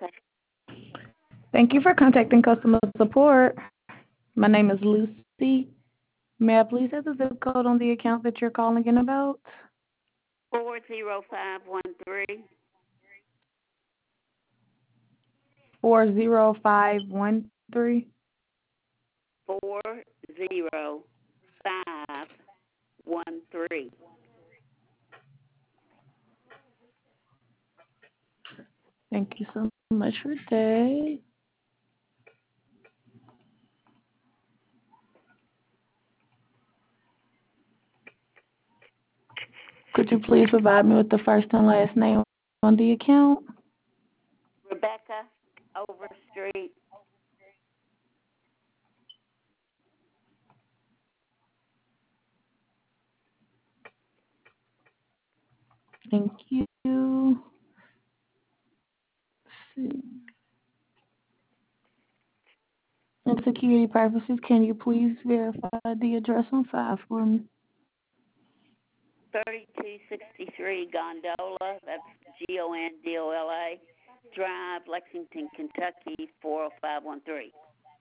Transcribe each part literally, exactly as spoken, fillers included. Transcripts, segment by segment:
Okay. Thank you for contacting customer support. My name is Lucy. May I please have the zip code on the account that you're calling in about? Four zero five one three. four zero five one three. Four zero five one three. Thank you so much for that. Could you please provide me with the first and last name on the account? Rebecca Overstreet. Thank you. Let's see. And security purposes, can you please verify the address on file for me? Thirty-two sixty-three Gondola. That's G O N D O L A Drive, Lexington, Kentucky four zero five one three.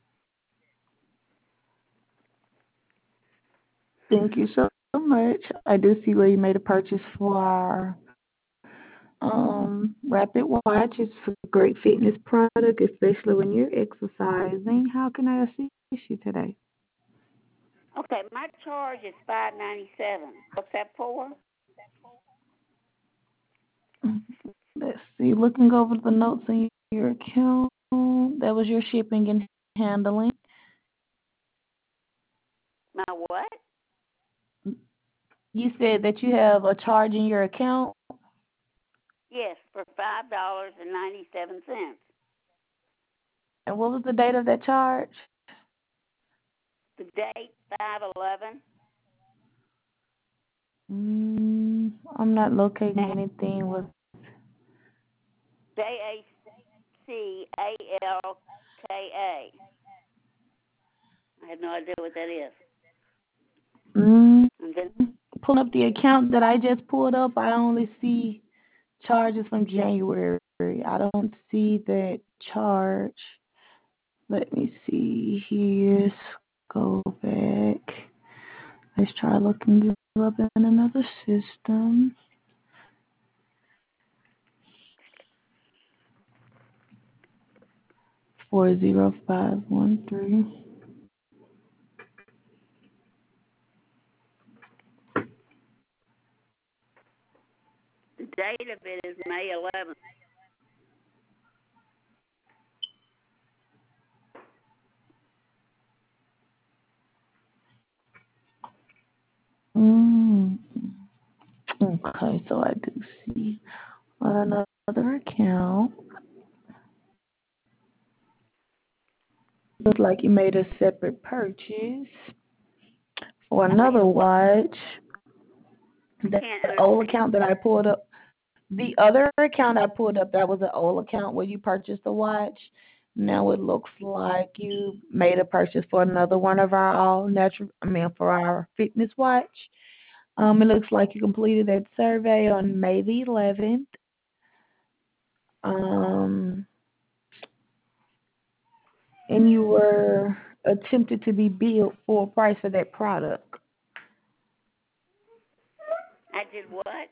Thank you so much. I do see where you made a purchase for our um, Rapid Watch. It's a great fitness product, especially when you're exercising. How can I assist you today? Okay, my charge is five ninety seven. What's that for? Let's see. Looking over the notes in your account, that was your shipping and handling. My what? You said that you have a charge in your account. Yes, for five dollars and ninety seven cents. And what was the date of that charge? The date five eleven. Mm, I'm not locating anything with. J A C A L K A. I have no idea what that is. Mm, And then pulling up the account that I just pulled up, I only see charges from January. I don't see that charge. Let me see here. Go back. Let's try looking you up in another system. Four zero five one three. the date of it is May eleventh. Mm. Okay, so I do see another account. Looks like you made a separate purchase for another watch. That Can't old understand. account that I pulled up, the other account I pulled up, that was an old account where you purchased a watch. Now it looks like you made a purchase for another one of our all natural, I mean, for our fitness watch. Um, it looks like you completed that survey on May the eleventh. Um, and you were attempted to be billed for a price for that product. I did what?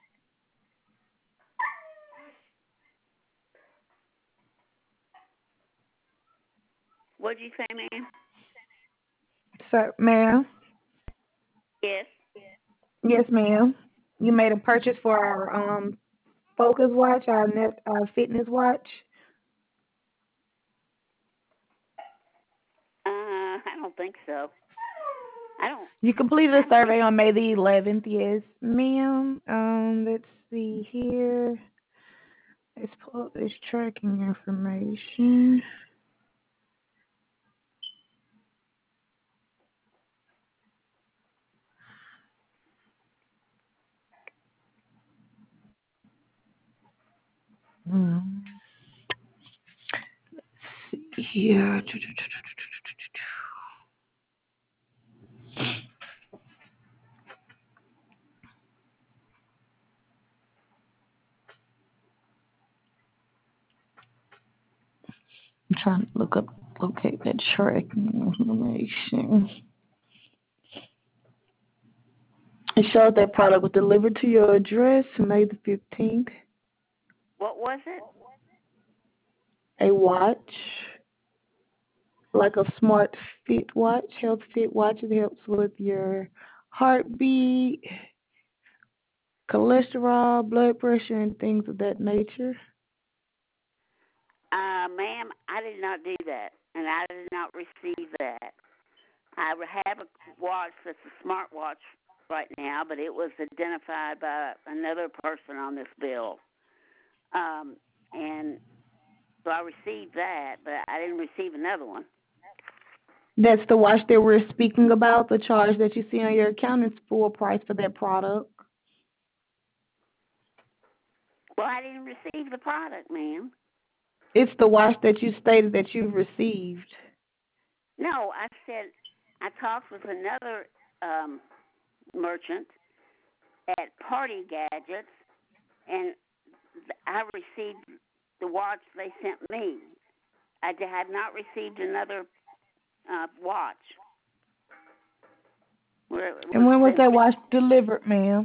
What'd you say, ma'am? So, ma'am? Yes. Yes, ma'am. You made a purchase for our um Focus watch, our net, our fitness watch. Uh, I don't think so. I don't. You completed I a don't think. survey on May the eleventh. Yes, ma'am. Um, let's see here. Let's pull up this tracking information. Hmm. See here. I'm trying to look up, locate that tracking information. It shows that product was delivered to your address May the fifteenth. What was it? A watch, like a smart fit watch, health fit watch. It helps with your heartbeat, cholesterol, blood pressure, and things of that nature. Uh, ma'am, I did not do that, and I did not receive that. I have a watch that's a smartwatch right now, but it was identified by another person on this bill. Um, and so I received that, but I didn't receive another one. That's the watch that we're speaking about. The charge that you see on your account is full price for that product. Well, I didn't receive the product, ma'am. It's the watch that you stated that you've received. No, I said I talked with another um, merchant at Party Gadgets, and I received the watch they sent me. I have not received another uh, watch. Where And when was sent. that watch delivered, ma'am?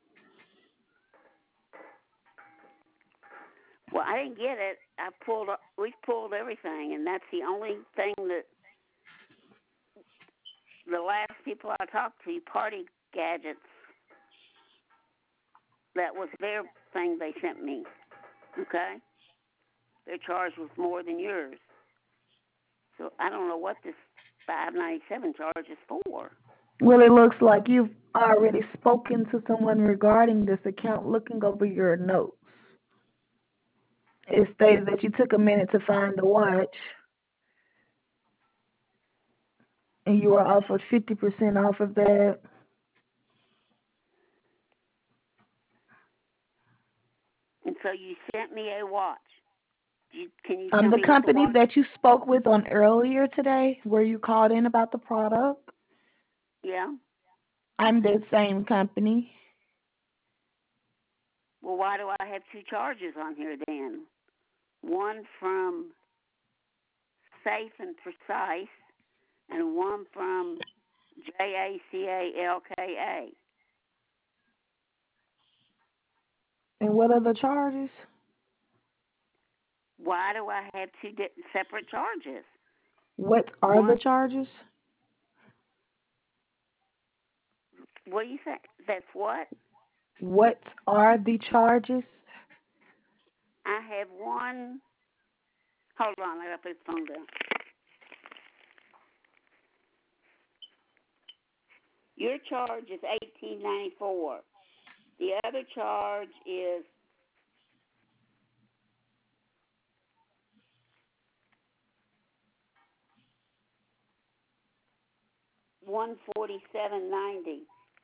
Well, I didn't get it. I pulled. We pulled everything, and that's the only thing that the last people I talked to, Party Gadgets, that was their thing they sent me. Okay, their charge was more than yours, so I don't know what this five ninety seven charge is for. Well, it looks like you've already spoken to someone regarding this account. Looking over your notes, it stated that you took a minute to find the watch, and you were offered fifty percent off of that. And so you sent me a watch. You, can you Um, tell the me what the company watch? that you spoke with on earlier today, where you called in about the product, Yeah. I'm that same company. Well, why do I have two charges on here then? One from Safe and Precise, and one from J A C A L K A. And what are the charges? Why do I have two di- separate charges? What are One, the charges? what do you think? That's what? What are the charges? I have one. Hold on, I got to put the phone down. Your charge is eighteen ninety four. The other charge is one forty seven ninety.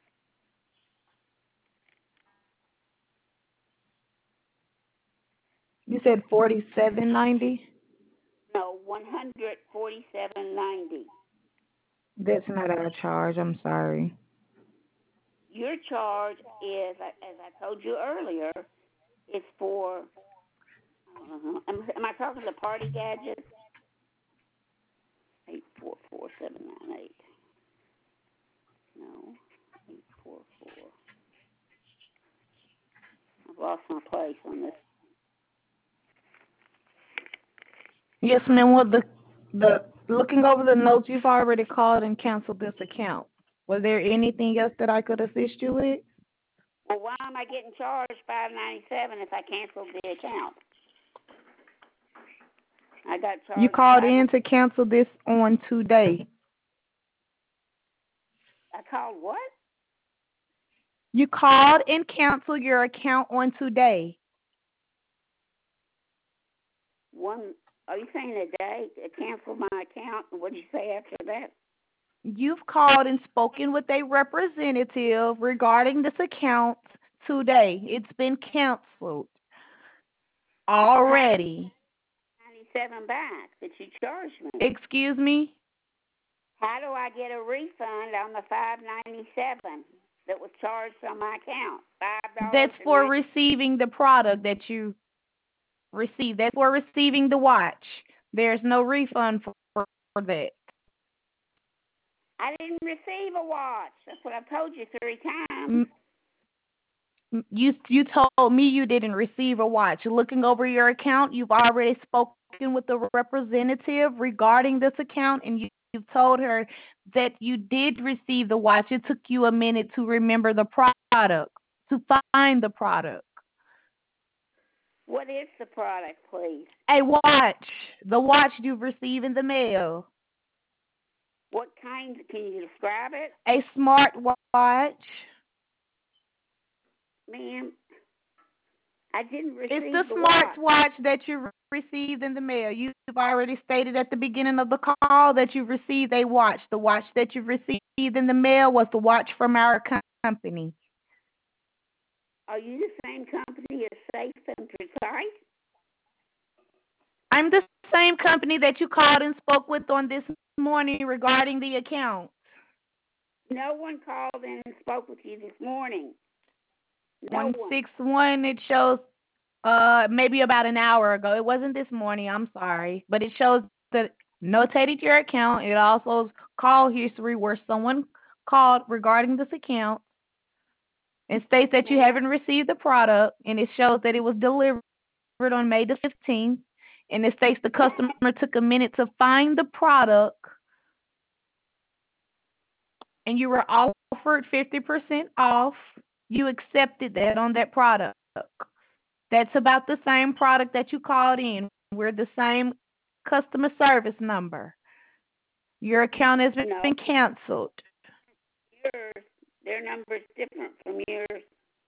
You said forty-seven ninety. No, one hundred forty seven ninety. That's not our charge. I'm sorry. Your charge is, as I told you earlier, is for. Uh, am, am I talking to Party Gadgets? Eight four four seven nine eight. No, eight four four. I've lost my place on this. Yes, ma'am. Well, the the looking over the notes, you've already called and canceled this account. Was there anything else that I could assist you with? Well, why am I getting charged five ninety seven if I canceled the account? I got You charged called five. in to cancel this on today. I called what? You called and canceled your account on today. One. Are you saying a day to cancel my account? And what did you say after that? You've called and spoken with a representative regarding this account today. It's been canceled already. ninety-seven back that you charged me. Excuse me? How do I get a refund on the five ninety-seven that was charged on my account? Five dollars. That's for receiving the product that you received. That's for receiving the watch. There's no refund for, for that. I didn't receive a watch. That's what I've told you three times. Mm, You you told me you didn't receive a watch. Looking over your account, you've already spoken with the representative regarding this account, and you, you've told her that you did receive the watch. It took you a minute to remember the product, to find the product. What is the product, please? A watch. The watch you've received in the mail. What kind? Can you describe it? A smart watch. Ma'am, I didn't receive It's the the smart watch. watch that you received in the mail. You've already stated at the beginning of the call that you received a watch. The watch that you received in the mail was the watch from our company. Are you the same company as Safe and Precise? I'm the same company that you called and spoke with on this morning regarding the account. No one called in and spoke with you this morning. No one one. six one, it shows uh maybe about an hour ago. It wasn't this morning, I'm sorry. But it shows that notated your account. It also is call history where someone called regarding this account. It states that you haven't received the product, and it shows that it was delivered on May the fifteenth. And it states the customer took a minute to find the product, and you were offered fifty percent off. You accepted that on that product. That's about the same product that you called in. We're the same customer service number. Your account has No. been canceled. Yours, their number is different from yours.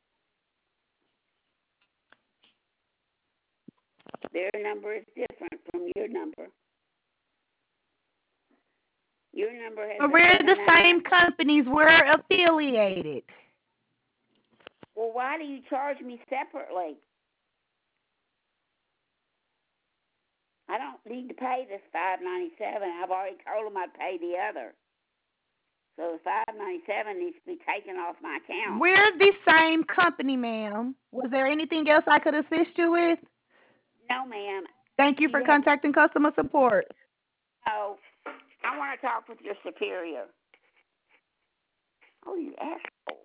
Their number is different from your number. Your number has. We're the same companies. We're affiliated. Well, why do you charge me separately? I don't need to pay this five ninety seven. I've already told them I'd pay the other. So the five ninety seven needs to be taken off my account. We're the same company, ma'am. Was there anything else I could assist you with? No, ma'am. Thank you for you contacting have... customer support. No, I want to talk with your superior. Oh, you asshole.